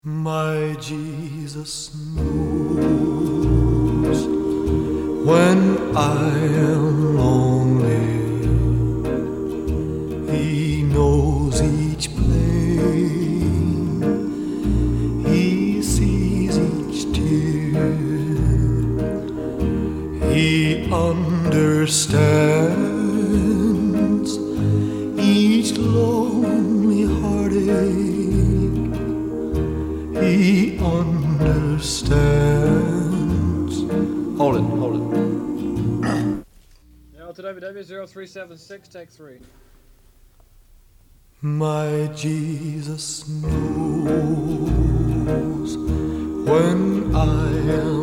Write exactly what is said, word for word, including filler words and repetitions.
My Jesus knows when I am lonely. He knows each pain. He sees each tear. He understands each lonely heartache. He understands. Hold it, hold it. Now to W W zero three seven six, take three. My Jesus knows when I am